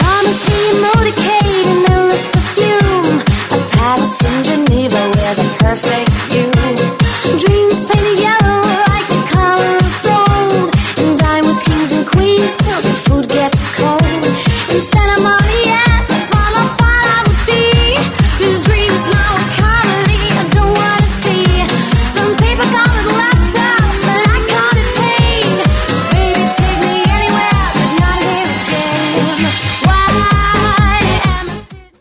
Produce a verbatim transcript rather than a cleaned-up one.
Promise me a motorcade and endless perfume, a palace in Geneva with a perfect view. Dreams painted yellow like the color of gold, and dine with kings and queens till the food gets cold. In Santa Maria, far, far I would be. This dream is not